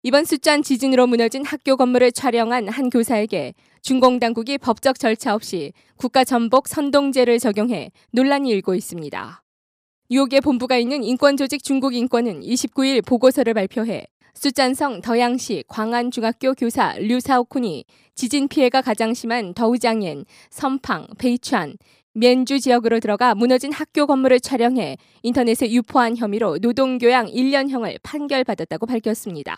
이번 숫잔 지진으로 무너진 학교 건물을 촬영한 한 교사에게 중공 당국이 법적 절차 없이 국가전복 선동죄를 적용해 논란이 일고 있습니다. 뉴욕에 본부가 있는 인권조직 중국인권은 29일 보고서를 발표해 숫잔성 더양시 광안중학교 교사 류사오쿤이 지진 피해가 가장 심한 더우장옌, 선팡, 베이촨, 면주 지역으로 들어가 무너진 학교 건물을 촬영해 인터넷에 유포한 혐의로 노동교양 1년형을 판결받았다고 밝혔습니다.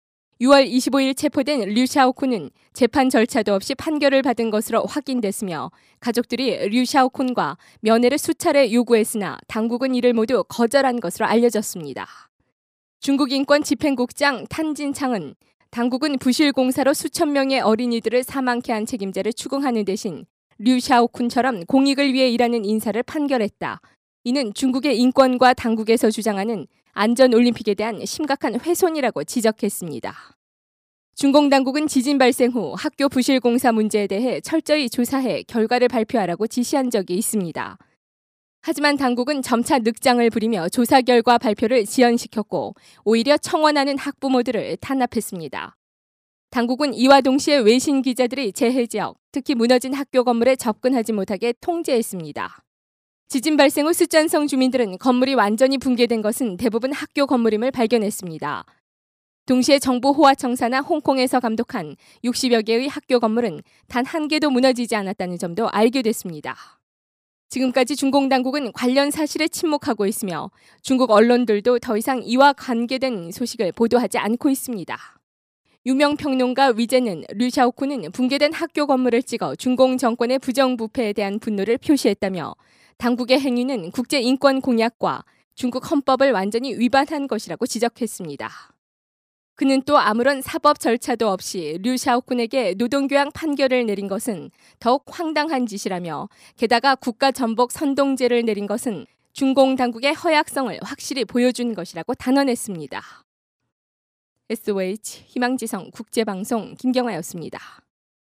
6월 25일 체포된 류샤오쿤은 재판 절차도 없이 판결을 받은 것으로 확인됐으며 가족들이 류샤오쿤과 면회를 수차례 요구했으나 당국은 이를 모두 거절한 것으로 알려졌습니다. 중국 인권 집행국장 탄진창은 당국은 부실 공사로 수천 명의 어린이들을 사망케 한 책임자를 추궁하는 대신 류샤오쿤처럼 공익을 위해 일하는 인사를 판결했다. 이는 중국의 인권과 당국에서 주장하는 안전올림픽에 대한 심각한 훼손이라고 지적했습니다. 중공 당국은 지진 발생 후 학교 부실 공사 문제에 대해 철저히 조사해 결과를 발표하라고 지시한 적이 있습니다. 하지만 당국은 점차 늑장을 부리며 조사 결과 발표를 지연시켰고 오히려 청원하는 학부모들을 탄압했습니다. 당국은 이와 동시에 외신 기자들이 재해 지역, 특히 무너진 학교 건물에 접근하지 못하게 통제했습니다. 지진 발생 후 숫잔성 주민들은 건물이 완전히 붕괴된 것은 대부분 학교 건물임을 발견했습니다. 동시에 정부 호화청사나 홍콩에서 감독한 60여 개의 학교 건물은 단 한 개도 무너지지 않았다는 점도 알게 됐습니다. 지금까지 중공 당국은 관련 사실에 침묵하고 있으며 중국 언론들도 더 이상 이와 관계된 소식을 보도하지 않고 있습니다. 유명 평론가 위제는 류샤오쿤은 붕괴된 학교 건물을 찍어 중공 정권의 부정부패에 대한 분노를 표시했다며 당국의 행위는 국제인권공약과 중국 헌법을 완전히 위반한 것이라고 지적했습니다. 그는 또 아무런 사법 절차도 없이 류샤오쿤에게 노동교양 판결을 내린 것은 더욱 황당한 짓이라며 게다가 국가전복 선동죄를 내린 것은 중공 당국의 허약성을 확실히 보여준 것이라고 단언했습니다. SOH 희망지성 국제방송 김경아였습니다.